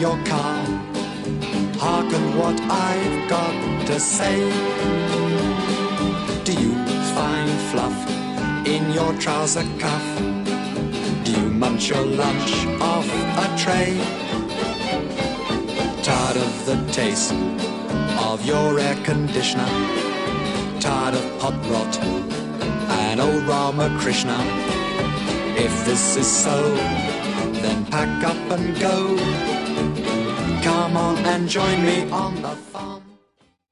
your car. Hearken what I've got to say. Do you find fluff in your trouser cuff? Do you munch your lunch off a tray? Tired of the taste of your air conditioner? Tired of pot rot and old Ramakrishna? If this is so, then pack up and go. Come on and join me on the farm.